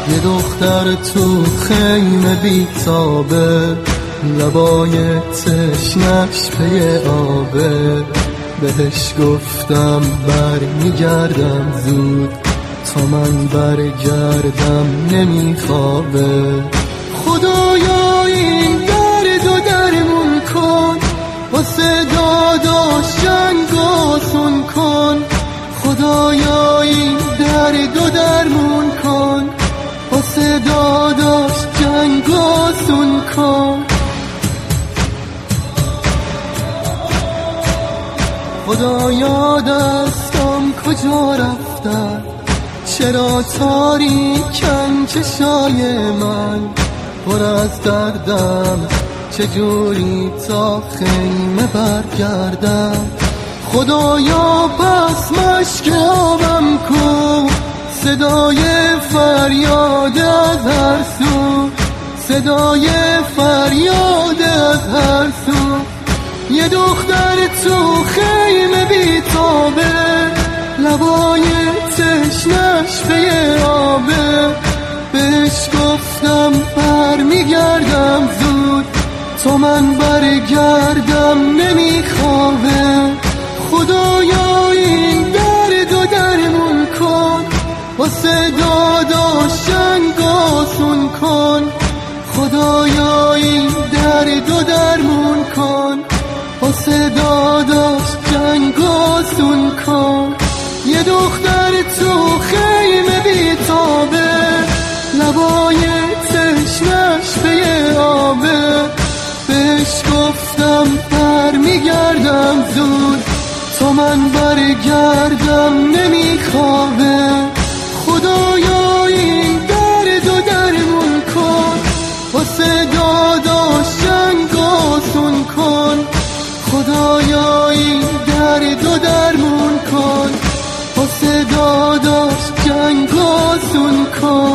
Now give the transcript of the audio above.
یه دختر تو خیمه بیتابه، لبای تشنش پی آبه. بهش گفتم برمیگردم زود، تا من برگردم نمیخوابه. خدایا این درد و درمون کن، واسه داداش جنگ آسون کن. خدایا این درد و درمون کن، واسه داداش جنگ آسون کن. خدایا دستم کجا رفتن، چرا تاریکن چشای من. پر از دردم چجوری تا خیمه برگردم. خدایا پس مشک آبم کو، صدای فریاد از هر سو، صدای فریاد از هر سو. یه دختر تو خیمه بیتابه، لبای تشنش به آبه. بهش گفتم برمیگردم زود، تا من برگردم نمیخوابه. خدایا این درد و درمون کن، واسه داداش جنگ آسون کن. خدایا این درد و درمون کن، واسه داداش جنگ آسون کن. یه دختر تو خیمه بیتابه، لبای تشنش به آبه. بهش گفتم برمیگردم زود، تا من برگردم نمیخوابه. خدایا این درد و درمون کن، واسه داداش جنگ آسون کن. خدایا این درد و درمون کن، واسه داداش جنگ آسون کن.